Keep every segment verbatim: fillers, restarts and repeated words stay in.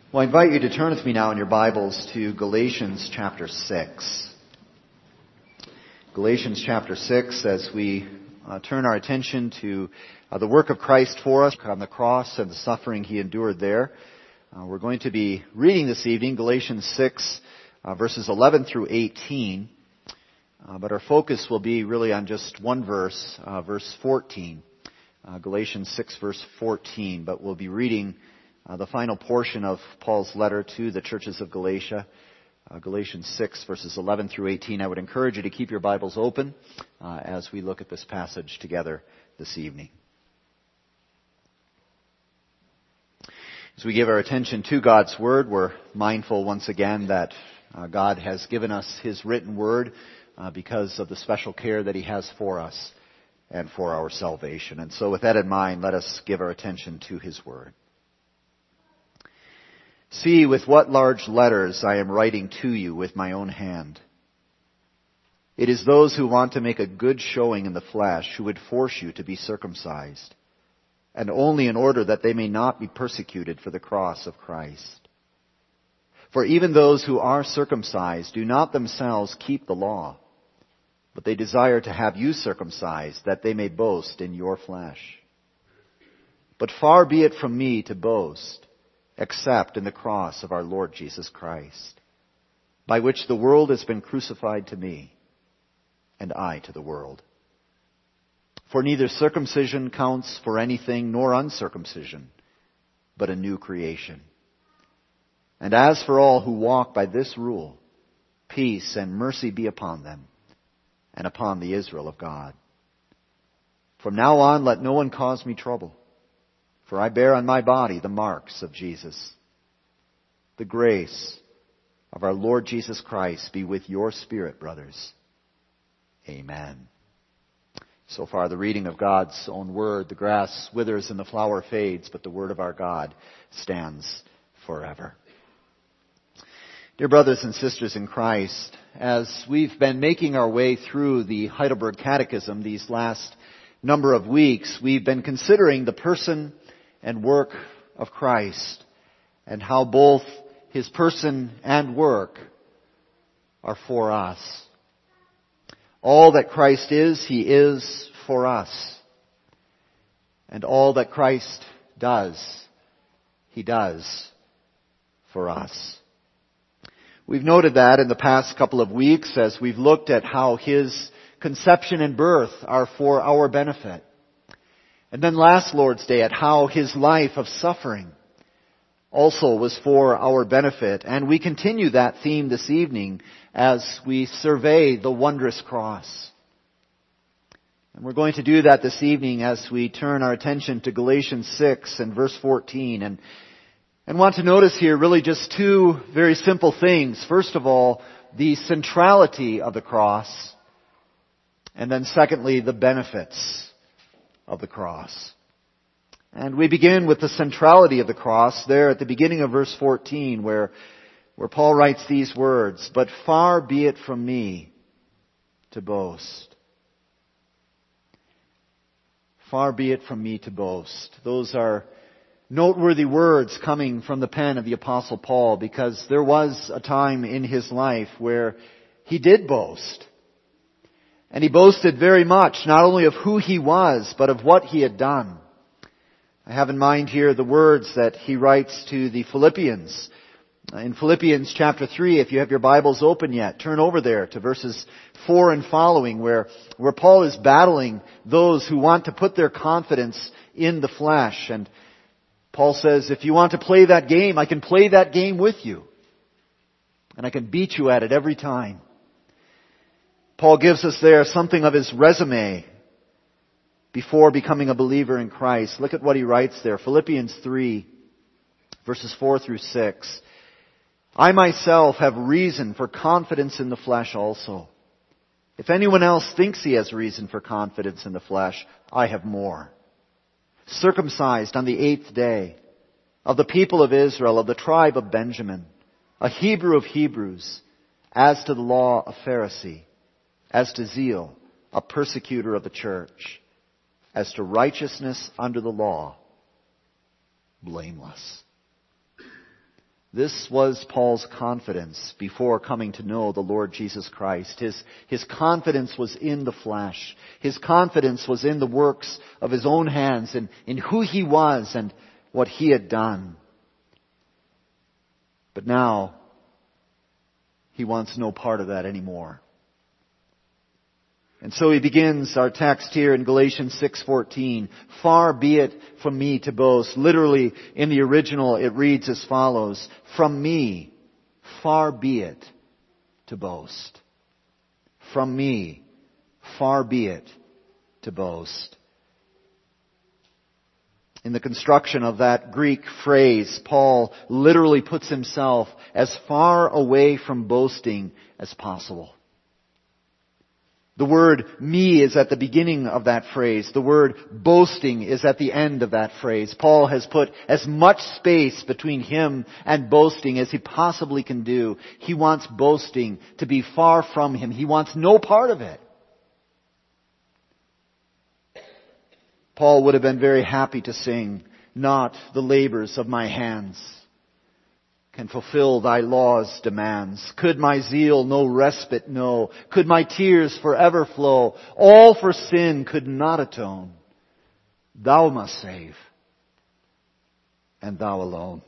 Well, I invite you to turn with me now in your Bibles to Galatians chapter six. Galatians chapter six, as we uh, turn our attention to uh, the work of Christ for us on the cross and the suffering He endured there. Uh, we're going to be reading this evening Galatians six, uh, verses eleven through eighteen. Uh, but our focus will be really on just one verse, uh, verse fourteen. Uh, Galatians six, verse fourteen. But we'll be reading Uh, the final portion of Paul's letter to the churches of Galatia, uh, Galatians six, verses eleven through eighteen. I would encourage you to keep your Bibles open uh, as we look at this passage together this evening. As we give our attention to God's Word, we're mindful once again that uh, God has given us His written Word uh, because of the special care that He has for us and for our salvation. And so with that in mind, let us give our attention to His Word. See with what large letters I am writing to you with my own hand. It is those who want to make a good showing in the flesh who would force you to be circumcised, and only in order that they may not be persecuted for the cross of Christ. For even those who are circumcised do not themselves keep the law, but they desire to have you circumcised, that they may boast in your flesh. But far be it from me to boast, except in the cross of our Lord Jesus Christ, by which the world has been crucified to me, and I to the world. For neither circumcision counts for anything, nor uncircumcision, but a new creation. And as for all who walk by this rule, peace and mercy be upon them, and upon the Israel of God. From now on, let no one cause me trouble, for I bear on my body the marks of Jesus. The grace of our Lord Jesus Christ be with your spirit, brothers. Amen. So far, the reading of God's own word. The grass withers and the flower fades, but the word of our God stands forever. Dear brothers and sisters in Christ, as we've been making our way through the Heidelberg Catechism these last number of weeks, we've been considering the person and work of Christ, and how both His person and work are for us. All that Christ is, He is for us. And all that Christ does, He does for us. We've noted that in the past couple of weeks as we've looked at how His conception and birth are for our benefit. And then last Lord's Day at how His life of suffering also was for our benefit. And we continue that theme this evening as we survey the wondrous cross. And we're going to do that this evening as we turn our attention to Galatians six and verse fourteen. And, and want to notice here really just two very simple things. First of all, the centrality of the cross. And then secondly, the benefits of the cross. And we begin with the centrality of the cross there at the beginning of verse fourteen where, where Paul writes these words, "But far be it from me to boast." Far be it from me to boast. Those are noteworthy words coming from the pen of the Apostle Paul, because there was a time in his life where he did boast. And he boasted very much, not only of who he was, but of what he had done. I have in mind here the words that he writes to the Philippians. In Philippians chapter three, if you have your Bibles open yet, turn over there to verses four and following, where, where Paul is battling those who want to put their confidence in the flesh. And Paul says, if you want to play that game, I can play that game with you. And I can beat you at it every time. Paul gives us there something of his resume before becoming a believer in Christ. Look at what he writes there. Philippians three, verses four through six. "I myself have reason for confidence in the flesh also. If anyone else thinks he has reason for confidence in the flesh, I have more. Circumcised on the eighth day, of the people of Israel, of the tribe of Benjamin, a Hebrew of Hebrews, as to the law, a Pharisee, as to zeal, a persecutor of the church, as to righteousness under the law, blameless." This was Paul's confidence before coming to know the Lord Jesus Christ. His, his confidence was in the flesh. His confidence was in the works of his own hands and in who he was and what he had done. But now, he wants no part of that anymore. And so he begins our text here in Galatians six fourteen. Far be it from me to boast. Literally, in the original, it reads as follows. From me, far be it to boast. From me, far be it to boast. In the construction of that Greek phrase, Paul literally puts himself as far away from boasting as possible. The word me is at the beginning of that phrase. The word boasting is at the end of that phrase. Paul has put as much space between him and boasting as he possibly can do. He wants boasting to be far from him. He wants no part of it. Paul would have been very happy to sing, not the labors of my hands can fulfill thy law's demands. Could my zeal no respite know? Could my tears forever flow? All for sin could not atone. Thou must save, and thou alone.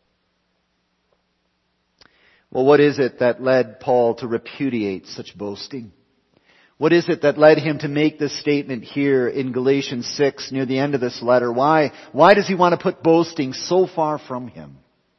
Well, what is it that led Paul to repudiate such boasting? What is it that led him to make this statement here in Galatians six near the end of this letter? Why, why does he want to put boasting so far from him?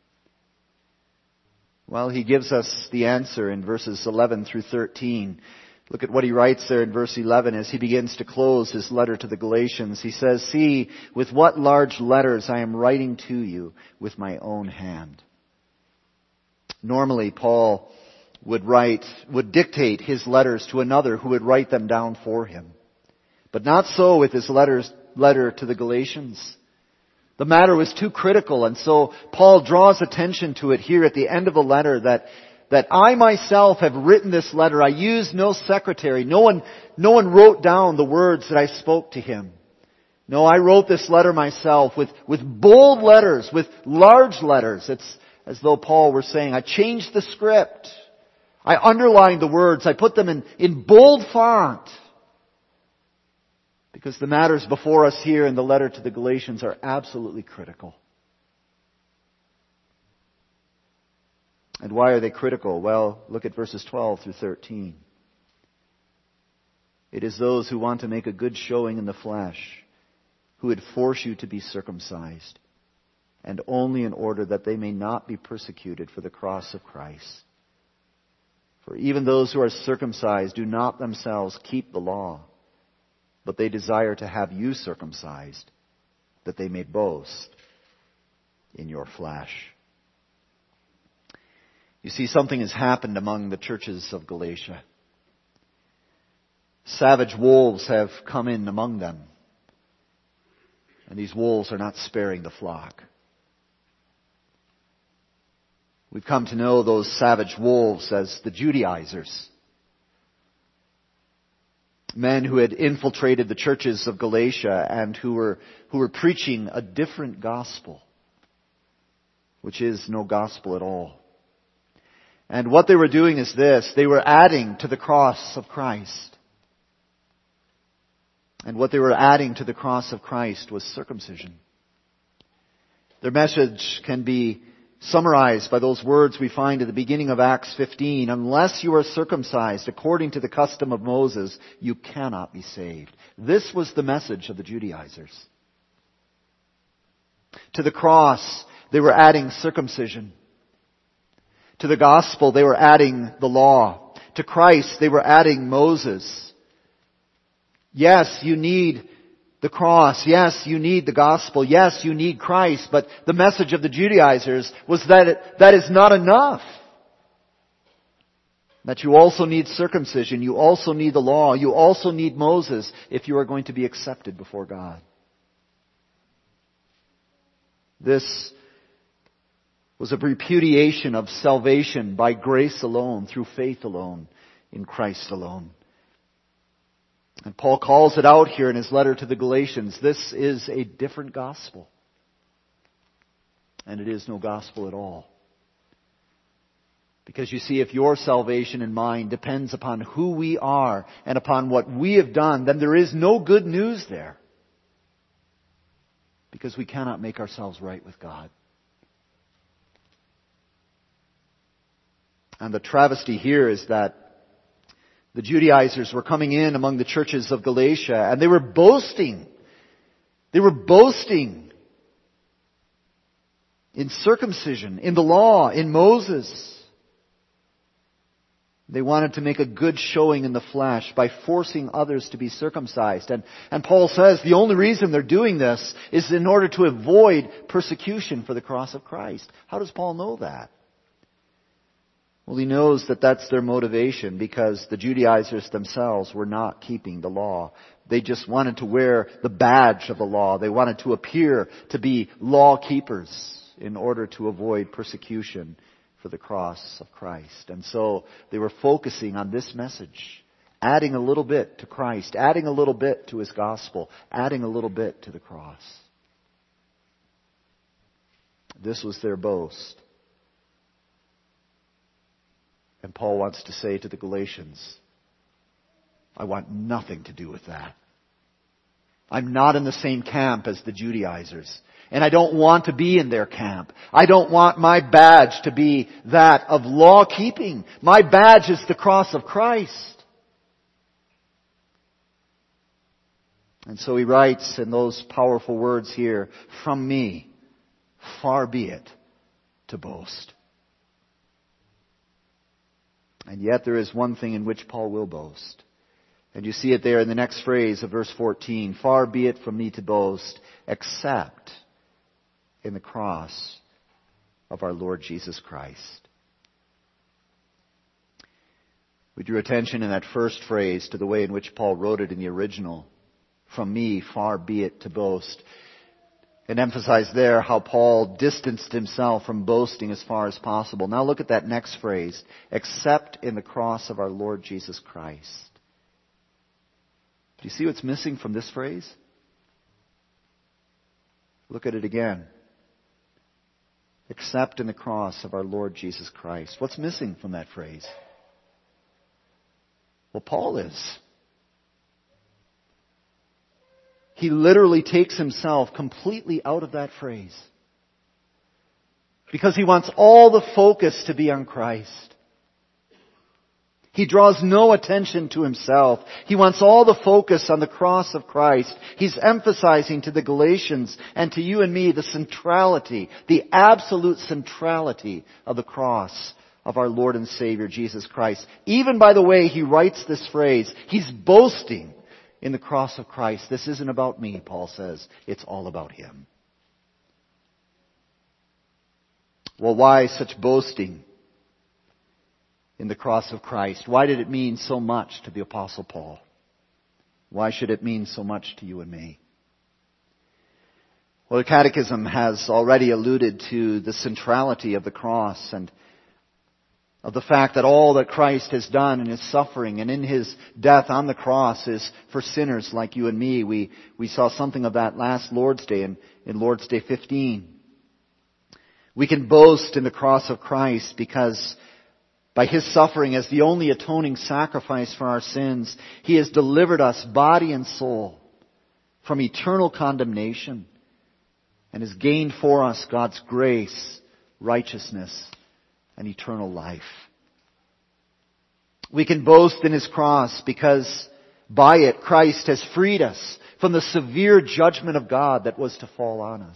Well, he gives us the answer in verses eleven through thirteen. Look at what he writes there in verse eleven as he begins to close his letter to the Galatians. He says, see, with what large letters I am writing to you with my own hand. Normally, Paul would write, would dictate his letters to another who would write them down for him. But not so with his letters, letter to the Galatians. The matter was too critical, and so Paul draws attention to it here at the end of the letter that, that I myself have written this letter. I used no secretary. No one, no one wrote down the words that I spoke to him. No, I wrote this letter myself with, with bold letters, with large letters. It's as though Paul were saying, I changed the script. I underlined the words. I put them in, in bold font. Because the matters before us here in the letter to the Galatians are absolutely critical. And why are they critical? Well, look at verses twelve through thirteen. It is those who want to make a good showing in the flesh who would force you to be circumcised, and only in order that they may not be persecuted for the cross of Christ. For even those who are circumcised do not themselves keep the law, but they desire to have you circumcised, that they may boast in your flesh. You see, something has happened among the churches of Galatia. Savage wolves have come in among them. And these wolves are not sparing the flock. We've come to know those savage wolves as the Judaizers. Men who had infiltrated the churches of Galatia and who were, who were preaching a different gospel, which is no gospel at all. And what they were doing is this: they were adding to the cross of Christ. And what they were adding to the cross of Christ was circumcision. Their message can be summarized by those words we find at the beginning of Acts fifteen. Unless you are circumcised according to the custom of Moses, you cannot be saved. This was the message of the Judaizers. To the cross, they were adding circumcision. To the gospel, they were adding the law. To Christ, they were adding Moses. Yes, you need the cross. Yes, you need the gospel. Yes, you need Christ. But the message of the Judaizers was that it, that is not enough. That you also need circumcision. You also need the law. You also need Moses if you are going to be accepted before God. This was a repudiation of salvation by grace alone, through faith alone, in Christ alone. And Paul calls it out here in his letter to the Galatians. This is a different gospel. And it is no gospel at all. Because you see, if your salvation and mine depends upon who we are and upon what we have done, then there is no good news there. Because we cannot make ourselves right with God. And the travesty here is that the Judaizers were coming in among the churches of Galatia and they were boasting. They were boasting in circumcision, in the law, in Moses. They wanted to make a good showing in the flesh by forcing others to be circumcised. And, and Paul says the only reason they're doing this is in order to avoid persecution for the cross of Christ. How does Paul know that? Well, he knows that that's their motivation because the Judaizers themselves were not keeping the law. They just wanted to wear the badge of the law. They wanted to appear to be law keepers in order to avoid persecution for the cross of Christ. And so they were focusing on this message, adding a little bit to Christ, adding a little bit to His gospel, adding a little bit to the cross. This was their boast. And Paul wants to say to the Galatians, I want nothing to do with that. I'm not in the same camp as the Judaizers. And I don't want to be in their camp. I don't want my badge to be that of law keeping. My badge is the cross of Christ. And so he writes in those powerful words here, from me, far be it to boast. And yet there is one thing in which Paul will boast. And you see it there in the next phrase of verse fourteen. Far be it from me to boast, except in the cross of our Lord Jesus Christ. We drew attention in that first phrase to the way in which Paul wrote it in the original. From me, far be it to boast. And emphasized there how Paul distanced himself from boasting as far as possible. Now look at that next phrase. Except in the cross of our Lord Jesus Christ. Do you see what's missing from this phrase? Look at it again. Except in the cross of our Lord Jesus Christ. What's missing from that phrase? Well, Paul is. He literally takes himself completely out of that phrase. Because he wants all the focus to be on Christ. He draws no attention to himself. He wants all the focus on the cross of Christ. He's emphasizing to the Galatians and to you and me the centrality, the absolute centrality of the cross of our Lord and Savior Jesus Christ. Even by the way he writes this phrase, he's boasting in the cross of Christ. This isn't about me, Paul says. It's all about Him. Well, why such boasting in the cross of Christ? Why did it mean so much to the Apostle Paul? Why should it mean so much to you and me? Well, the Catechism has already alluded to the centrality of the cross and of the fact that all that Christ has done in His suffering and in His death on the cross is for sinners like you and me. We, we saw something of that last Lord's Day in, in Lord's Day fifteen. We can boast in the cross of Christ because by His suffering as the only atoning sacrifice for our sins, He has delivered us body and soul from eternal condemnation and has gained for us God's grace, righteousness, and eternal life. We can boast in His cross because by it Christ has freed us from the severe judgment of God that was to fall on us.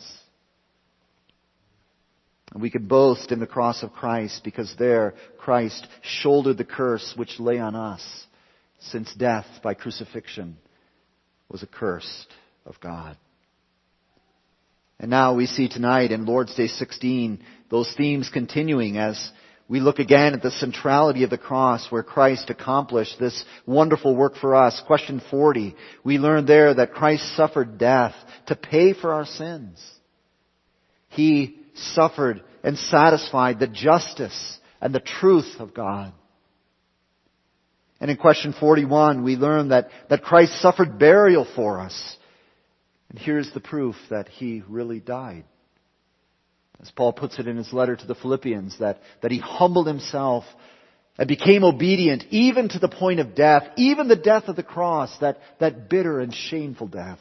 And we can boast in the cross of Christ because there Christ shouldered the curse which lay on us, since death by crucifixion was accursed of God. And now we see tonight in Lord's Day sixteen those themes continuing as we look again at the centrality of the cross where Christ accomplished this wonderful work for us. Question forty, we learned there that Christ suffered death to pay for our sins. He suffered and satisfied the justice and the truth of God. And in question forty-one, we learn that, that Christ suffered burial for us. And here's the proof that He really died. As Paul puts it in his letter to the Philippians, that, that he humbled himself and became obedient even to the point of death, even the death of the cross, that, that bitter and shameful death.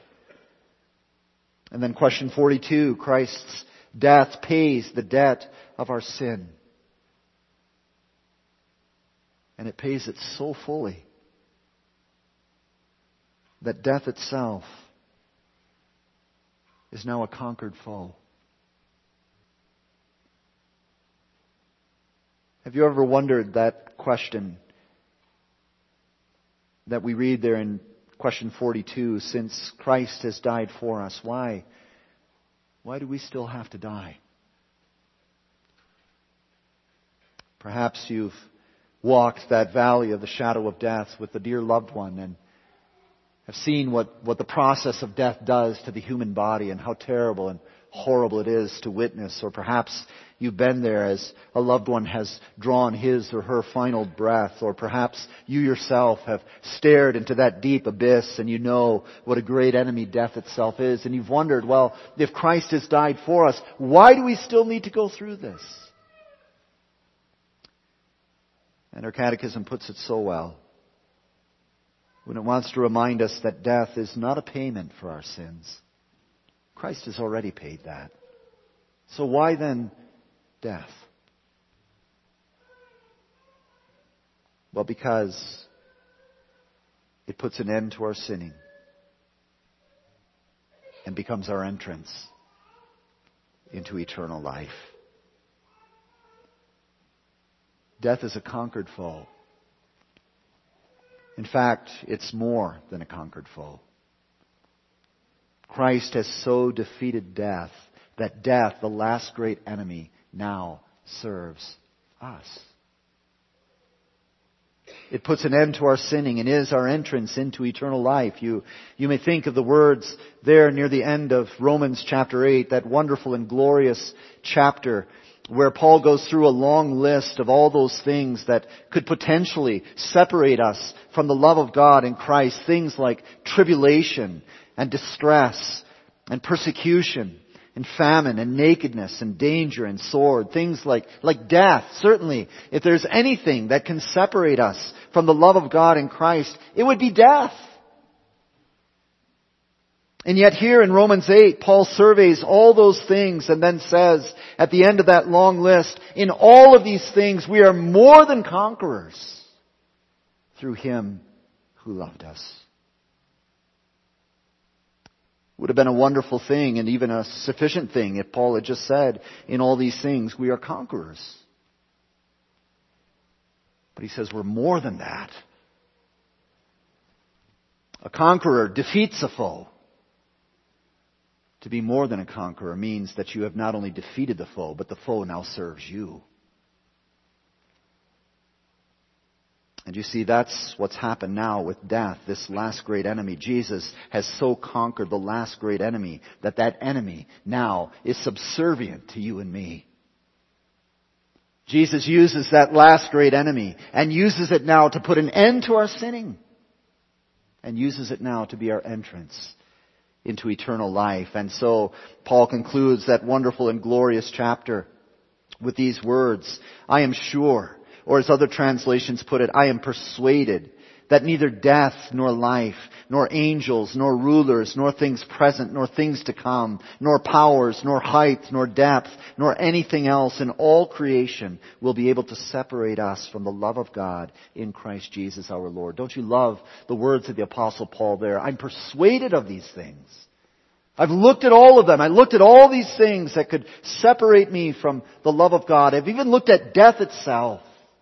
And then question forty-two, Christ's death pays the debt of our sin. And it pays it so fully that death itself is now a conquered foe. Have you ever wondered that question that we read there in question forty-two? Since Christ has died for us, why? Why do we still have to die? Perhaps you've walked that valley of the shadow of death with a dear loved one and have seen what, what the process of death does to the human body and how terrible and horrible it is to witness. Or perhaps you've been there as a loved one has drawn his or her final breath. Or perhaps you yourself have stared into that deep abyss and you know what a great enemy death itself is. And you've wondered, well, if Christ has died for us, why do we still need to go through this? And our catechism puts it so well when it wants to remind us that death is not a payment for our sins. Christ has already paid that. So why then death? Well, because it puts an end to our sinning and becomes our entrance into eternal life. Death is a conquered foe. In fact, it's more than a conquered foe. Christ has so defeated death that death, the last great enemy, now serves us. It puts an end to our sinning and is our entrance into eternal life. You, you may think of the words there near the end of Romans chapter eight, that wonderful and glorious chapter where Paul goes through a long list of all those things that could potentially separate us from the love of God in Christ. Things like tribulation and distress and persecution and famine and nakedness and danger and sword. Things like, like death. Certainly, if there's anything that can separate us from the love of God in Christ, it would be death. And yet here in Romans eight, Paul surveys all those things and then says at the end of that long list, in all of these things we are more than conquerors through Him who loved us. It would have been a wonderful thing and even a sufficient thing if Paul had just said, in all these things we are conquerors. But he says we're more than that. A conqueror defeats a foe. To be more than a conqueror means that you have not only defeated the foe, but the foe now serves you. And you see, that's what's happened now with death, this last great enemy. Jesus has so conquered the last great enemy that that enemy now is subservient to you and me. Jesus uses that last great enemy and uses it now to put an end to our sinning. And uses it now to be our entrance into eternal life. And so Paul concludes that wonderful and glorious chapter with these words, I am sure, or as other translations put it, I am persuaded that neither death nor life, nor angels, nor rulers, nor things present, nor things to come, nor powers, nor height, nor depth, nor anything else in all creation will be able to separate us from the love of God in Christ Jesus our Lord. Don't you love the words of the Apostle Paul there? I'm persuaded of these things. I've looked at all of them. I looked at all these things that could separate me from the love of God. I've even looked at death itself.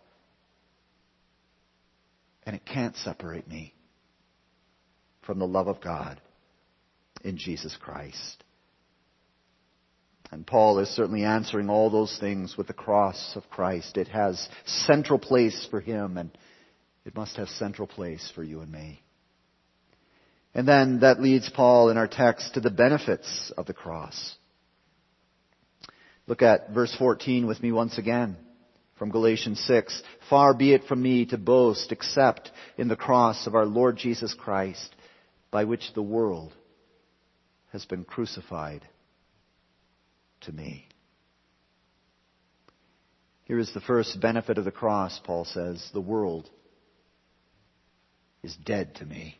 And it can't separate me from the love of God in Jesus Christ. And Paul is certainly answering all those things with the cross of Christ. It has central place for him, and it must have central place for you and me. And then that leads Paul in our text to the benefits of the cross. Look at verse fourteen with me once again. From Galatians six, far be it from me to boast except in the cross of our Lord Jesus Christ, by which the world has been crucified to me. Here is the first benefit of the cross, Paul says. The world is dead to me.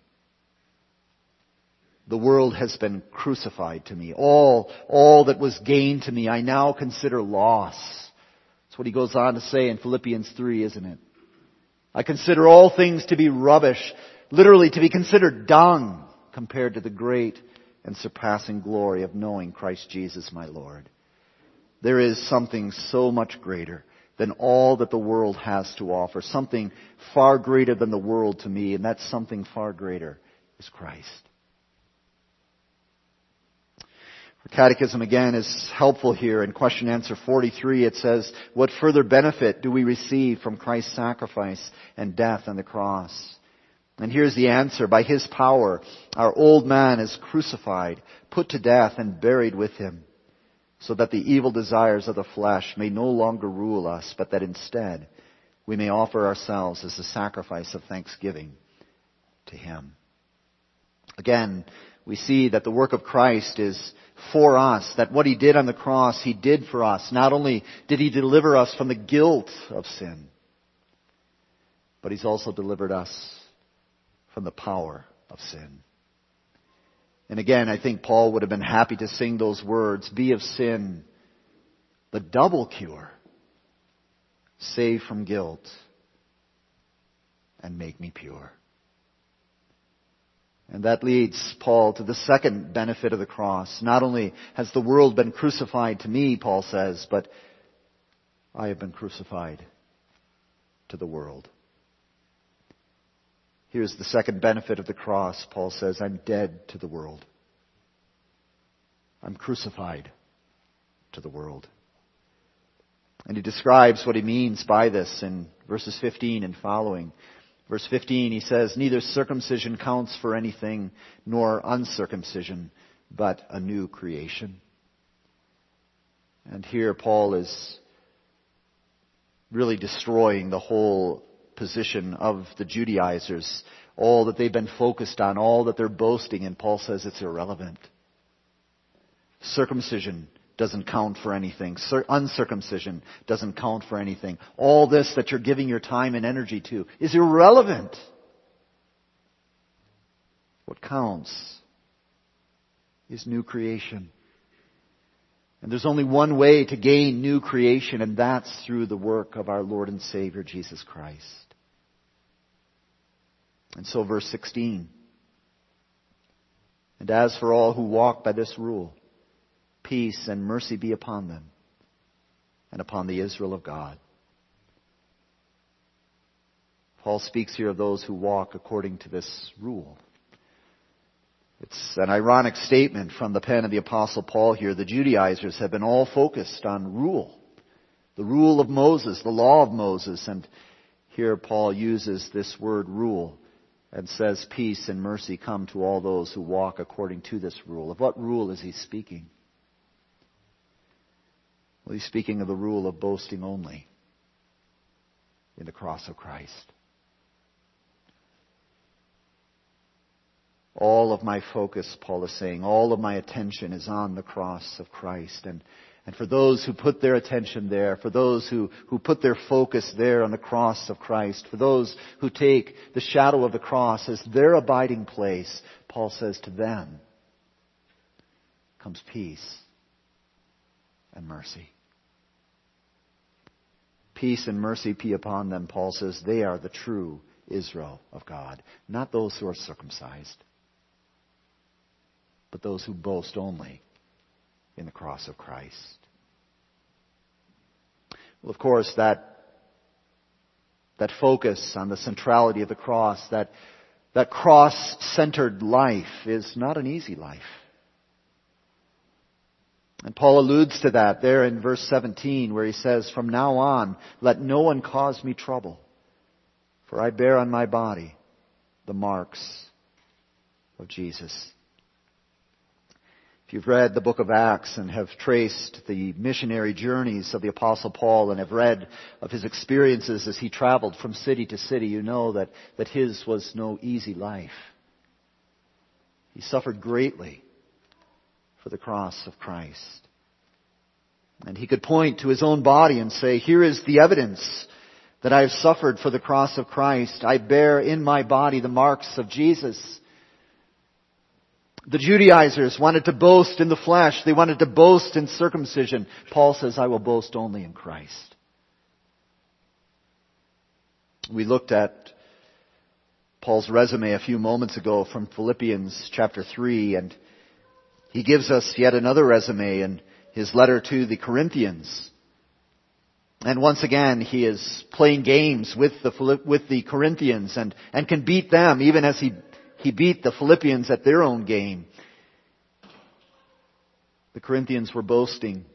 The world has been crucified to me. All, all that was gained to me, I now consider loss. That's what he goes on to say in Philippians three, isn't it? I consider all things to be rubbish, literally to be considered dung, compared to the great and surpassing glory of knowing Christ Jesus my Lord. There is something so much greater than all that the world has to offer. Something far greater than the world to me, and that something far greater is Christ. The Catechism again is helpful here. In question answer forty-three it says, what further benefit do we receive from Christ's sacrifice and death on the cross? And here's the answer. By His power, our old man is crucified, put to death, and buried with Him, so that the evil desires of the flesh may no longer rule us, but that instead we may offer ourselves as a sacrifice of thanksgiving to Him. Again, we see that the work of Christ is for us, that what He did on the cross, He did for us. Not only did He deliver us from the guilt of sin, but He's also delivered us from the power of sin. And again, I think Paul would have been happy to sing those words, be of sin the double cure, save from guilt, and make me pure. And that leads Paul to the second benefit of the cross. Not only has the world been crucified to me, Paul says, but I have been crucified to the world. Here's the second benefit of the cross. Paul says, I'm dead to the world. I'm crucified to the world. And he describes what he means by this in verses fifteen and following. Verse fifteen, he says, neither circumcision counts for anything, nor uncircumcision, but a new creation. And here Paul is really destroying the whole position of the Judaizers. All that they've been focused on, all that they're boasting, and Paul says it's irrelevant. Circumcision doesn't count for anything. Uncircumcision doesn't count for anything. All this that you're giving your time and energy to is irrelevant. What counts is new creation. And there's only one way to gain new creation, and that's through the work of our Lord and Savior, Jesus Christ. And so verse sixteen. And as for all who walk by this rule, peace and mercy be upon them and upon the Israel of God. Paul speaks here of those who walk according to this rule. It's an ironic statement from the pen of the Apostle Paul here. The Judaizers have been all focused on rule. The rule of Moses, the law of Moses. And here Paul uses this word rule and says peace and mercy come to all those who walk according to this rule. Of what rule is he speaking? Well, he's speaking of the rule of boasting only in the cross of Christ. All of my focus, Paul is saying, all of my attention is on the cross of Christ. And, and for those who put their attention there, for those who, who put their focus there on the cross of Christ, for those who take the shadow of the cross as their abiding place, Paul says to them comes peace and mercy. Peace and mercy be upon them, Paul says. They are the true Israel of God, not those who are circumcised, but those who boast only in the cross of Christ. Well, of course, that, that focus on the centrality of the cross, that, that cross-centered life is not an easy life. And Paul alludes to that there in verse seventeen, where he says, from now on, let no one cause me trouble, for I bear on my body the marks of Jesus. If you've read the book of Acts and have traced the missionary journeys of the Apostle Paul and have read of his experiences as he traveled from city to city, you know that, that his was no easy life. He suffered greatly for the cross of Christ. And he could point to his own body and say, here is the evidence that I have suffered for the cross of Christ. I bear in my body the marks of Jesus. The Judaizers wanted to boast in the flesh. They wanted to boast in circumcision. Paul says, I will boast only in Christ. We looked at Paul's resume a few moments ago from Philippians chapter three, and he gives us yet another resume in his letter to the Corinthians. And once again, he is playing games with the with the Corinthians and, and can beat them, even as he, he beat the Philippians at their own game. The Corinthians were boasting.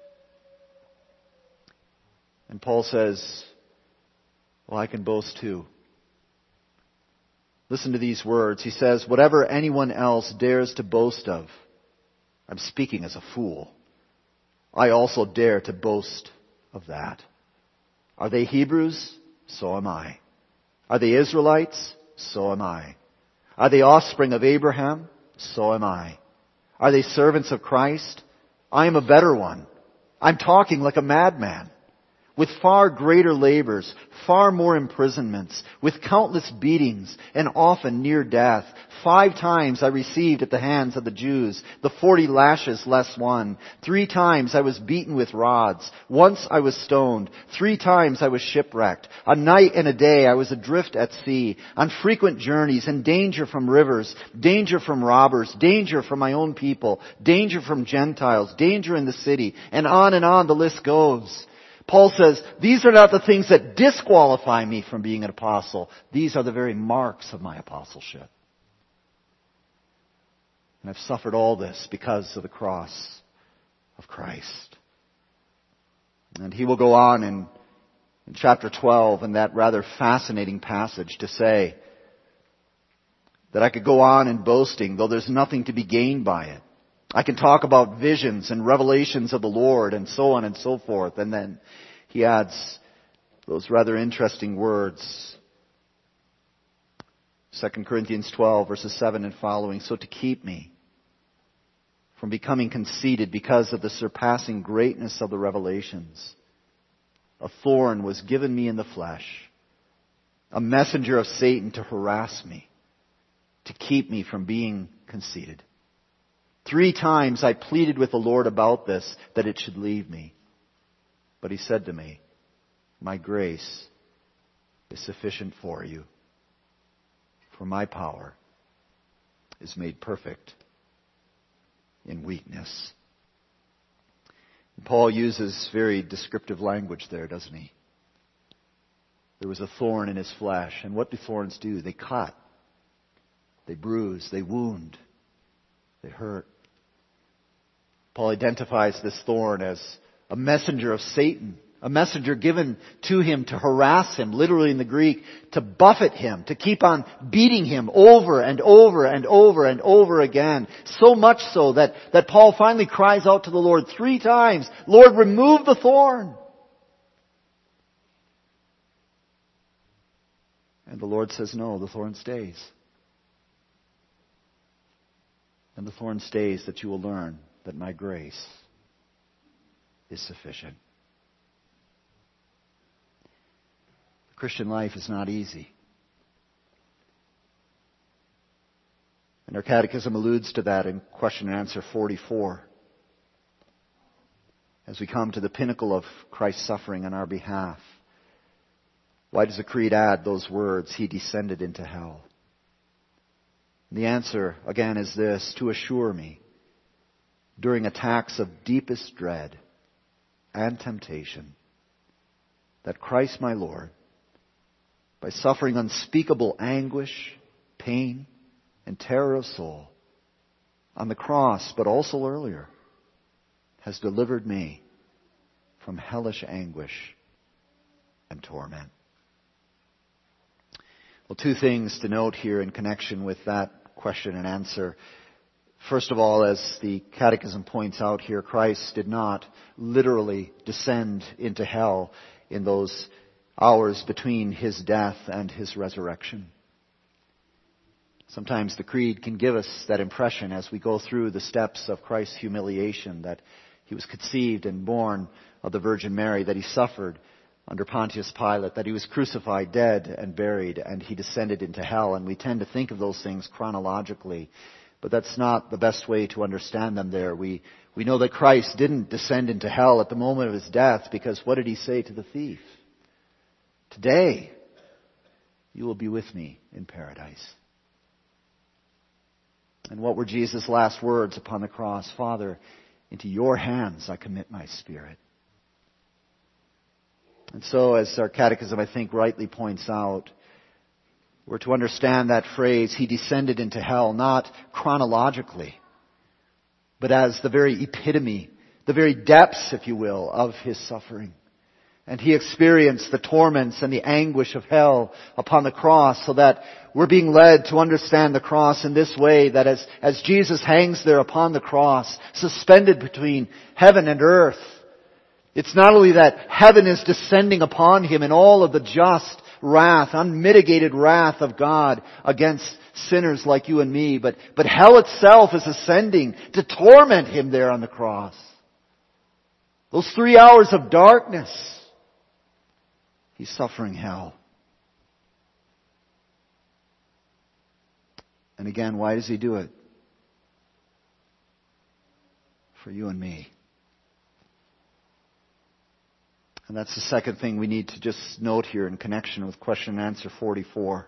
And Paul says, well, I can boast too. Listen to these words. He says, whatever anyone else dares to boast of, I'm speaking as a fool. I also dare to boast of that. Are they Hebrews? So am I. Are they Israelites? So am I. Are they offspring of Abraham? So am I. Are they servants of Christ? I am a better one. I'm talking like a madman. With far greater labors, far more imprisonments, with countless beatings, and often near death. Five times I received at the hands of the Jews the forty lashes less one. Three times I was beaten with rods. Once I was stoned. Three times I was shipwrecked. A night and a day I was adrift at sea, on frequent journeys, in danger from rivers, danger from robbers, danger from my own people, danger from Gentiles, danger in the city, and on and on the list goes. Paul says, these are not the things that disqualify me from being an apostle. These are the very marks of my apostleship. And I've suffered all this because of the cross of Christ. And he will go on in, in chapter twelve, in that rather fascinating passage, to say that I could go on in boasting, though there's nothing to be gained by it. I can talk about visions and revelations of the Lord and so on and so forth. And then he adds those rather interesting words. Second Corinthians twelve, verses seven and following. So to keep me from becoming conceited because of the surpassing greatness of the revelations, a thorn was given me in the flesh, a messenger of Satan to harass me, to keep me from being conceited. Three times I pleaded with the Lord about this, that it should leave me. But he said to me, my grace is sufficient for you, for my power is made perfect in weakness. And Paul uses very descriptive language there, doesn't he? There was a thorn in his flesh. And what do thorns do? They cut. They bruise. They wound. They hurt. Paul identifies this thorn as a messenger of Satan, a messenger given to him to harass him, literally in the Greek, to buffet him, to keep on beating him over and over and over and over again. So much so that, that Paul finally cries out to the Lord three times, Lord, remove the thorn. And the Lord says, no, the thorn stays. And the thorn stays that you will learn that my grace is sufficient. The Christian life is not easy. And our catechism alludes to that in question and answer forty-four. As we come to the pinnacle of Christ's suffering on our behalf, why does the Creed add those words, He descended into hell? And the answer, again, is this: to assure me, during attacks of deepest dread and temptation, that Christ my Lord, by suffering unspeakable anguish, pain, and terror of soul, on the cross, but also earlier, has delivered me from hellish anguish and torment. Well, two things to note here in connection with that question and answer. First of all, as the Catechism points out here, Christ did not literally descend into hell in those hours between His death and His resurrection. Sometimes the Creed can give us that impression as we go through the steps of Christ's humiliation that he was conceived and born of the Virgin Mary, that he suffered under Pontius Pilate, that he was crucified, dead, and buried, and he descended into hell. And we tend to think of those things chronologically, but that's not the best way to understand them there. We, we know that Christ didn't descend into hell at the moment of his death, because what did he say to the thief? Today, you will be with me in paradise. And what were Jesus' last words upon the cross? Father, into your hands I commit my spirit. And so, as our catechism, I think, rightly points out, we're to understand that phrase, he descended into hell, not chronologically, but as the very epitome, the very depths, if you will, of his suffering. And he experienced the torments and the anguish of hell upon the cross, so that we're being led to understand the cross in this way, that as, as Jesus hangs there upon the cross, suspended between heaven and earth, it's not only that heaven is descending upon him in all of the just wrath, unmitigated wrath of God against sinners like you and me, but, but hell itself is ascending to torment him there on the cross. Those three hours of darkness, he's suffering hell. And again, why does he do it? For you and me. And that's the second thing we need to just note here in connection with question and answer forty-four.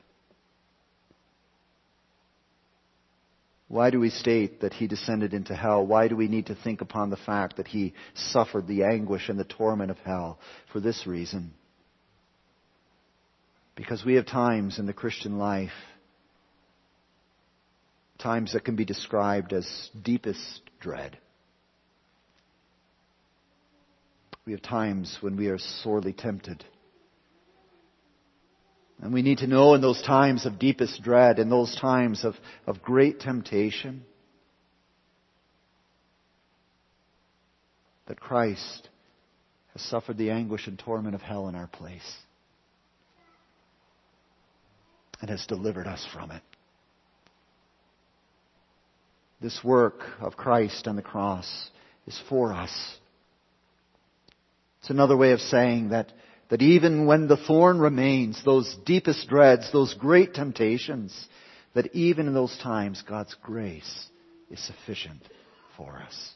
Why do we state that he descended into hell? Why do we need to think upon the fact that he suffered the anguish and the torment of hell? For this reason. Because we have times in the Christian life, times that can be described as deepest dread. We have times when we are sorely tempted. And we need to know in those times of deepest dread, in those times of, of great temptation, that Christ has suffered the anguish and torment of hell in our place and has delivered us from it. This work of Christ on the cross is for us. It's another way of saying that, that even when the thorn remains, those deepest dreads, those great temptations, that even in those times God's grace is sufficient for us.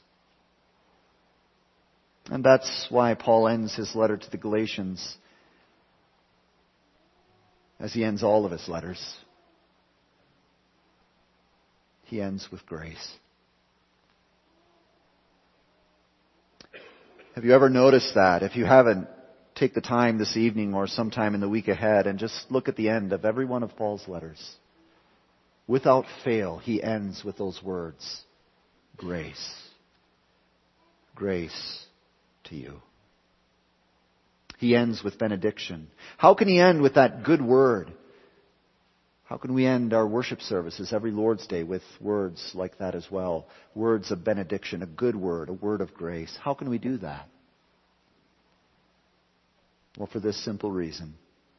And that's why Paul ends his letter to the Galatians as he ends all of his letters. He ends with grace. Have you ever noticed that? If you haven't, take the time this evening or sometime in the week ahead and just look at the end of every one of Paul's letters. Without fail, he ends with those words, grace. Grace to you. He ends with benediction. How can he end with that good word? How can we end our worship services every Lord's Day with words like that as well? Words of benediction, a good word, a word of grace. How can we do that? Well, for this simple reason.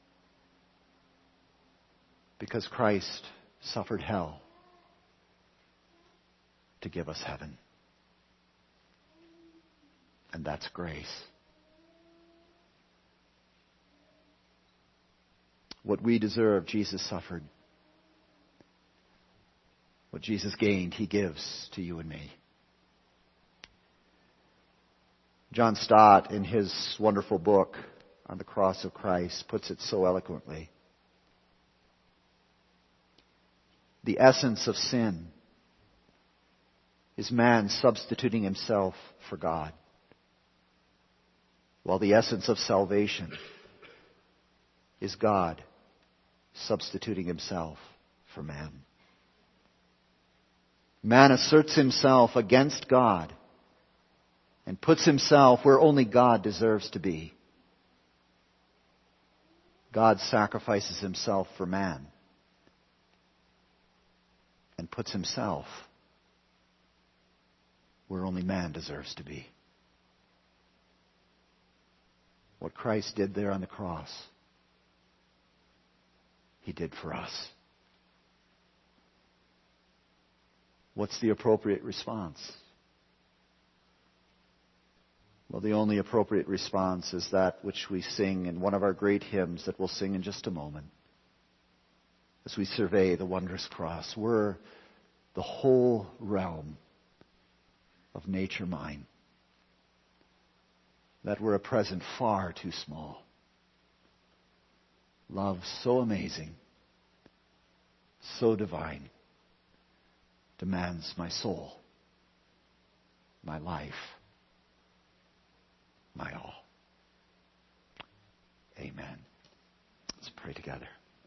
Because Christ suffered hell to give us heaven. And that's grace. What we deserve, Jesus suffered. What Jesus gained, he gives to you and me. John Stott, in his wonderful book on the cross of Christ, puts it so eloquently. The essence of sin is man substituting himself for God, while the essence of salvation is God substituting himself for man. Man asserts himself against God and puts himself where only God deserves to be. God sacrifices himself for man and puts himself where only man deserves to be. What Christ did there on the cross, he did for us. What's the appropriate response? Well, the only appropriate response is that which we sing in one of our great hymns that we'll sing in just a moment. As we survey the wondrous cross, were the whole realm of nature mine, that were a present far too small. Love so amazing, so divine, demands my soul, my life, my all. Amen. Let's pray together.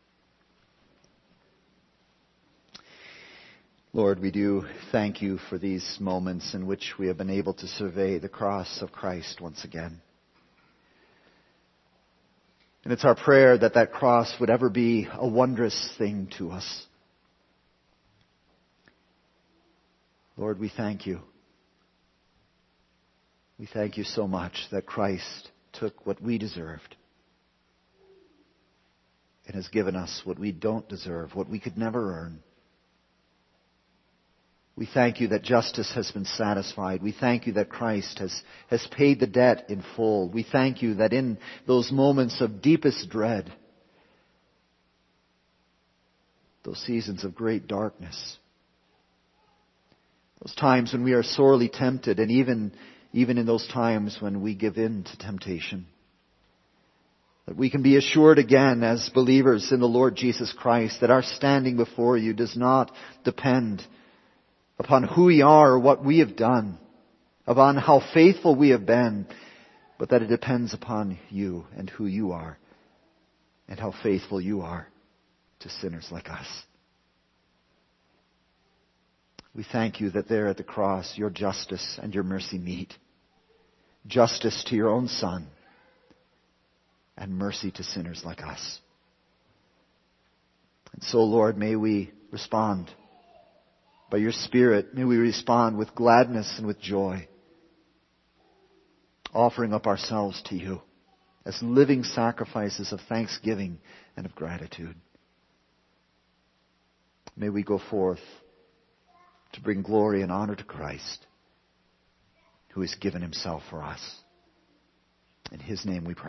Lord, we do thank you for these moments in which we have been able to survey the cross of Christ once again. And it's our prayer that that cross would ever be a wondrous thing to us. Lord, we thank you. We thank you so much that Christ took what we deserved and has given us what we don't deserve, what we could never earn. We thank you that justice has been satisfied. We thank you that Christ has, has paid the debt in full. We thank you that in those moments of deepest dread, those seasons of great darkness, those times when we are sorely tempted, and even, even in those times when we give in to temptation, that we can be assured again as believers in the Lord Jesus Christ that our standing before you does not depend upon who we are or what we have done, upon how faithful we have been, but that it depends upon you and who you are and how faithful you are to sinners like us. We thank you that there at the cross your justice and your mercy meet. Justice to your own Son and mercy to sinners like us. And so, Lord, may we respond by your Spirit. May we respond with gladness and with joy, offering up ourselves to you as living sacrifices of thanksgiving and of gratitude. May we go forth to bring glory and honor to Christ, who has given himself for us. In his name we pray.